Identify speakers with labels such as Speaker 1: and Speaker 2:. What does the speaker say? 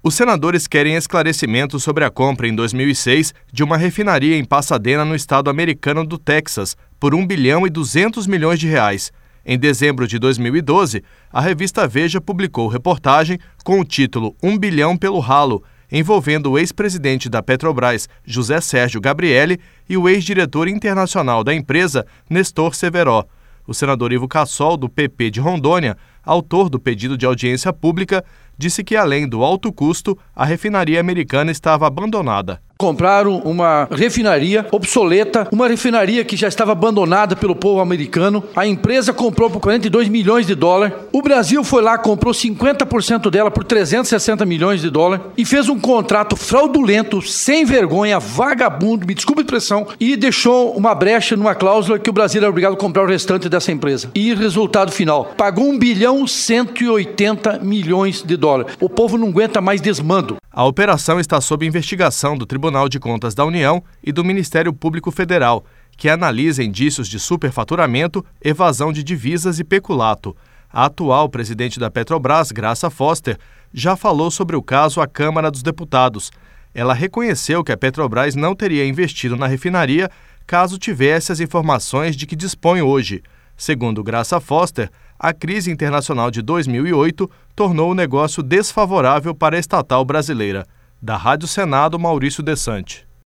Speaker 1: Os senadores querem esclarecimentos sobre a compra em 2006 de uma refinaria em Pasadena, no estado americano do Texas, por R$ 1 bilhão e 200 milhões de reais. Em dezembro de 2012, a revista Veja publicou reportagem com o título "1 bilhão pelo ralo", envolvendo o ex-presidente da Petrobras, José Sérgio Gabrielli, e o ex-diretor internacional da empresa, Nestor Severó. O senador Ivo Cassol, do PP de Rondônia, autor do pedido de audiência pública, disse que, além do alto custo, a refinaria americana estava abandonada.
Speaker 2: Compraram uma refinaria obsoleta, uma refinaria que já estava abandonada pelo povo americano. A empresa comprou por 42 milhões de dólares. O Brasil foi lá, comprou 50% dela por 360 milhões de dólares e fez um contrato fraudulento, sem vergonha, vagabundo, me desculpe a expressão, e deixou uma brecha numa cláusula que o Brasil era obrigado a comprar o restante dessa empresa. E resultado final, pagou 1 bilhão e 180 milhões de dólares. O povo não aguenta mais desmando.
Speaker 1: A operação está sob investigação do Tribunal de Contas da União e do Ministério Público Federal, que analisa indícios de superfaturamento, evasão de divisas e peculato. A atual presidente da Petrobras, Graça Foster, já falou sobre o caso à Câmara dos Deputados. Ela reconheceu que a Petrobras não teria investido na refinaria caso tivesse as informações de que dispõe hoje. Segundo Graça Foster, a crise internacional de 2008 tornou o negócio desfavorável para a estatal brasileira. Da Rádio Senado, Maurício Desante.